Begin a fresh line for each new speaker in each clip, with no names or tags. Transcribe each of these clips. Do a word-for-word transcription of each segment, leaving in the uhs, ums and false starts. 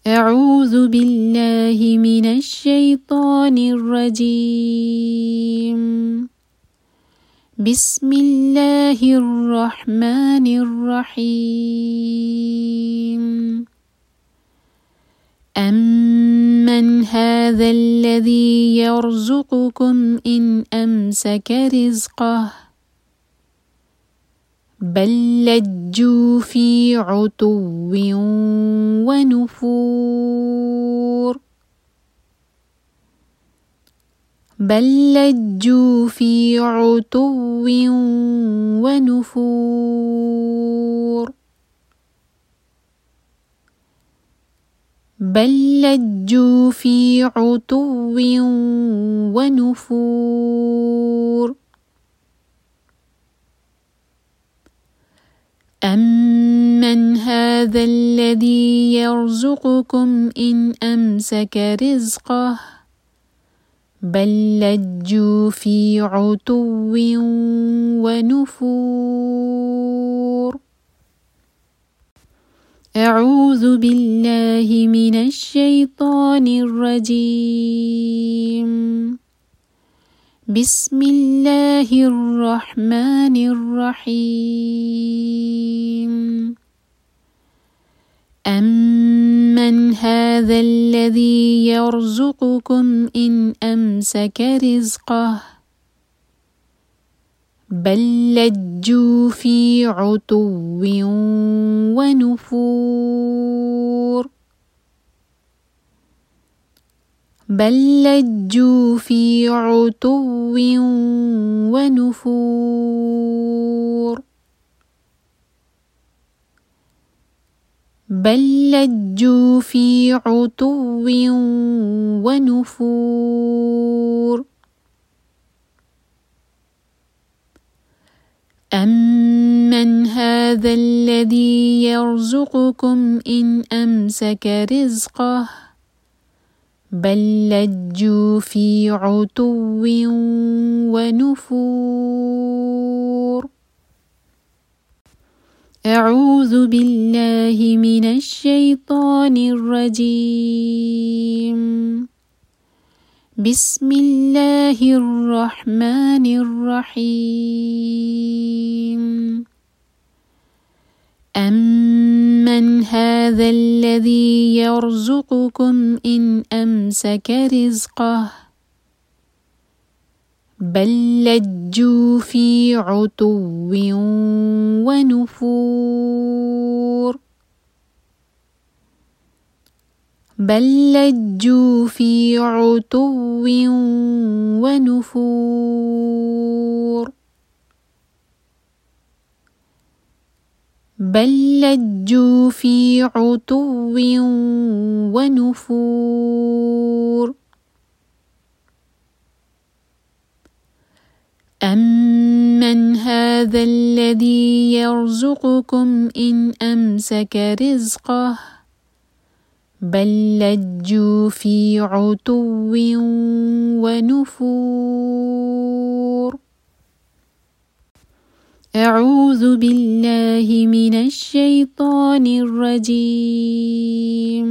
أعوذ بالله من الشيطان الرجيم. بسم الله الرحمن الرحيم. أمن هذا الذي يرزقكم إن أمسك رزقه بل لجوا في عتو ونفور بل لجوا في عتو ونفور بل لجوا في عتو ونفور أمن هذا الذي يرزقكم إن أمسك رزقه بل لجوا في عتو ونفور أعوذ بالله من الشيطان الرجيم. بسم الله الرحمن الرحيم. أمن هذا الذي يرزقكم إن أمسك رزقه بل لجوا في عتو ونفور بل لجوا في عتو ونفور بل لجوا في عتو ونفور أمن هذا الذي يرزقكم إن أمسك رزقه بل لجوا في عتو ونفور أعوذ بالله من الشيطان الرجيم. بسم الله الرحمن الرحيم. أمن هذا الذي يرزقكم إن أمسك رزقه بل لجوا في عتو ونفور بل لجوا في عتو ونفور بل لجوا في عتو ونفور أمن هذا الذي يرزقكم إن أمسك رزقه بل لجوا في عتو ونفور أعوذ بالله من الشيطان الرجيم.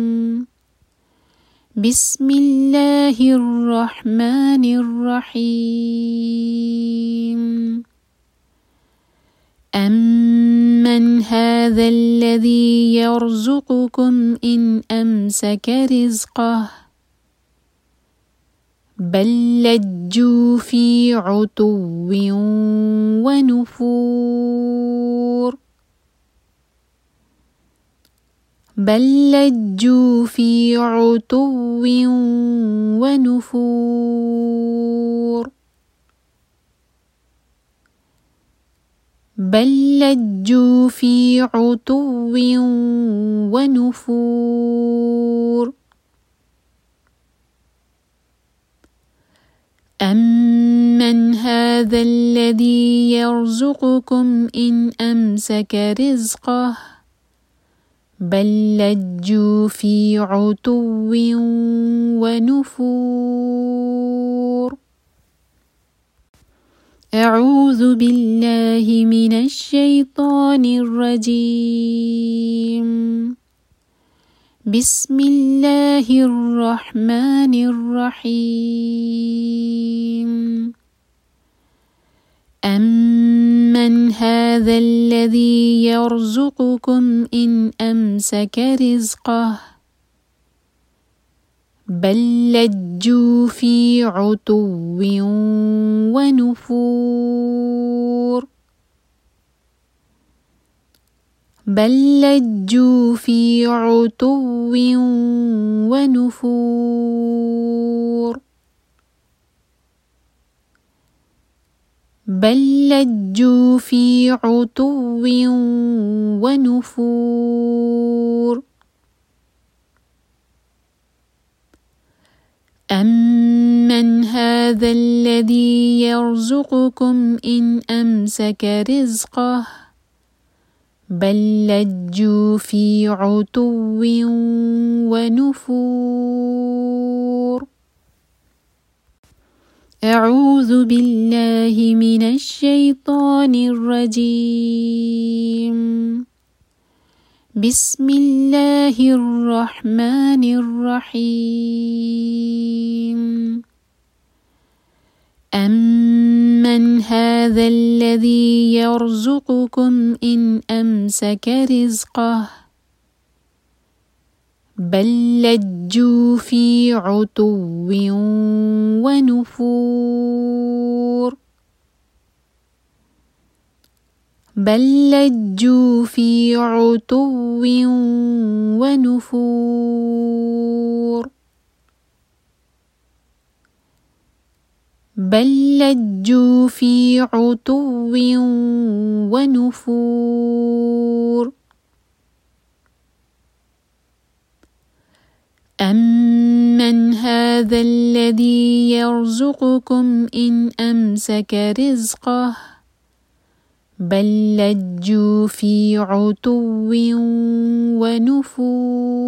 بسم الله الرحمن الرحيم. أمن هذا الذي يرزقكم إن أمسك رزقه بل لجوا في عتو ونفور بل لجوا في عتو ونفور بل لجوا في عتو ونفور أمن هذا الذي يرزقكم إن أمسك رزقه بل لجوا في عتو ونفور أعوذ بالله من الشيطان الرجيم. بسم الله الرحمن الرحيم أمن هذا الذي يرزقكم إن أمسك رزقه بل لجوا في عتو ونفور بل لجوا في عتو ونفور بل لجوا في عتو ونفور أمن هذا الذي يرزقكم إن أمسك رزقه بل لجوا في عتو ونفور أعوذ بالله من الشيطان الرجيم بسم الله الرحمن الرحيم أمن هذا الذي يرزقكم إن أمسك رزقه بل لجوا في عتو ونفور بل لجوا في عتو ونفور بل لجوا في عتو ونفور أمن هذا الذي يرزقكم إن أمسك رزقه بل لجوا في عتو ونفور